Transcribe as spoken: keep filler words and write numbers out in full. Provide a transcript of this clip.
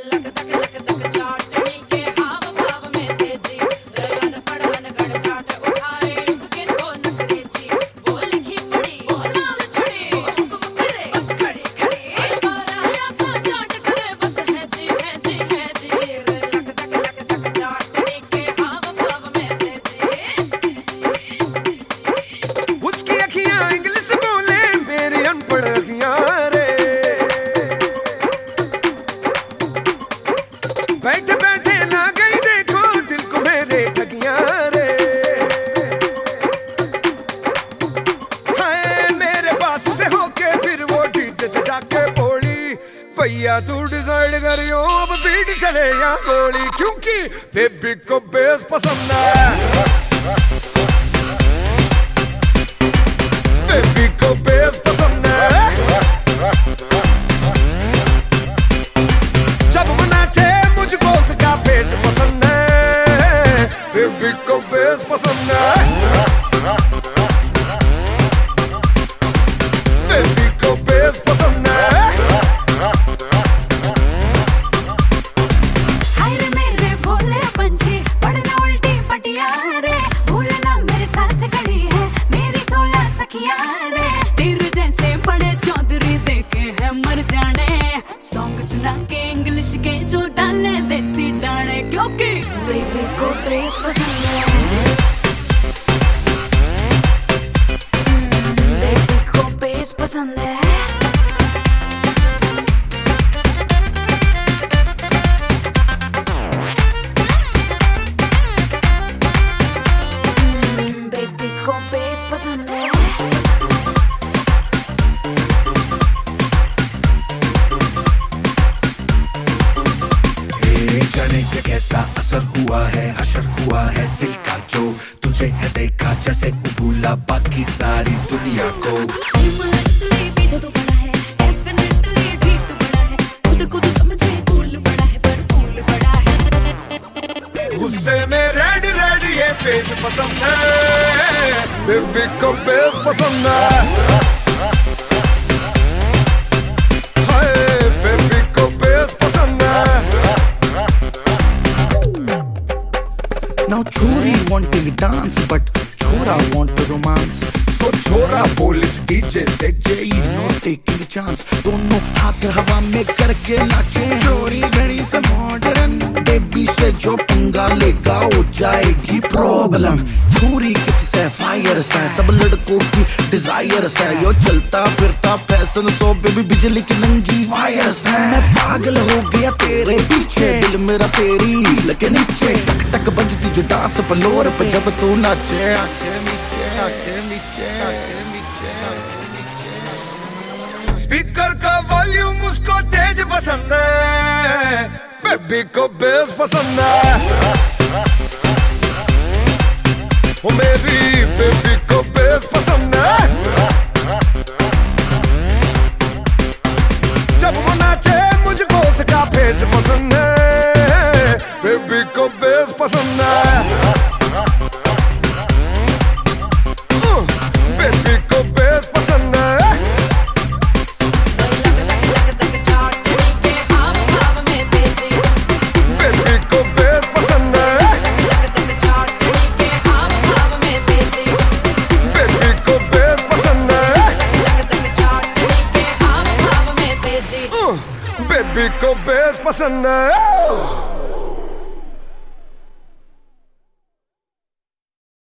बैठे बैठे ना गई देखो दिल को मेरे ठगियां रे। हाय मेरे पास से होके फिर वो डीजे से जाके बोली, भैया तू डिसाइड करियो अब बीट चले या गोली, क्योंकि बेबी को बेस पसंद है, बेबी को बेस पसंद है। जब वो नाचे मुझको उसका फेस पसंद है, बेबी को बेस पसंद है, बेबी को बेस पसंद है। हाय रे मेरे भोले पंछी पढ़ना उल्टी पटिया रे, भूलना मेरे साथ खड़ी है मेरी सोलह सखिया रे। तेरे जैसे बड़े चौधरी देखे हैं मर जाने, सॉन्ग सुना के इंग्लिश के जो डाले देसी डाले, क्योंकि बेबी को बेस पसंद है, बेबी को बेस पसंद है। बेबी को बेस पसंद है। जाने के कैसा असर हुआ है, हशर हुआ है दिल का जो तुझे है देखा जैसे भूला बाकी सारी दुनिया को। पीछे तो पड़ा है, definitely ठीक तो बड़ा है, खुद को तो समझे फूल बड़ा है पर फूल बड़ा है। गुस्से में रेड रेड ये फेस पसंद है, बेबी को बेस पसंद है। हाय बेबी को बेस पसंद है। Now chori wanting dance but chora want to romance, so chora police D J से Jay no taking chance, दोनों हाथ हवा में करके नाचे। चोरी घड़ी से मॉडर्न बेबी से जो पंगा लेगा हो जाएगी प्रॉब्लम। चोरी किससे फायर से सब लड़कों की डिजायर से, यो चलता फिरता फैशन सो बेबी बिजली की नंगी वायर से। मैं पागल हो गया तेरे पीछे, दिल मेरा तेरी लगे नीचे, टक टक बजती जो डांस फ्लोर पे जब तू नाचे। आके नीचे आके नीचे आके नीचे आके नीचे। स्पीकर का वॉल्यूम उसको तेज पसंद है, बेबी को बेस पसंद है। ओ मेरी बेबी को बेस पसंद है। जब वो नाचे मुझको उसका फेस पसंद है, बेबी को बेस पसंद है। बेबी को बेस पसंद है। बेबी को बेस पसंद है। बेबी को बेस पसंद है। बेबी को बेस पसंद है।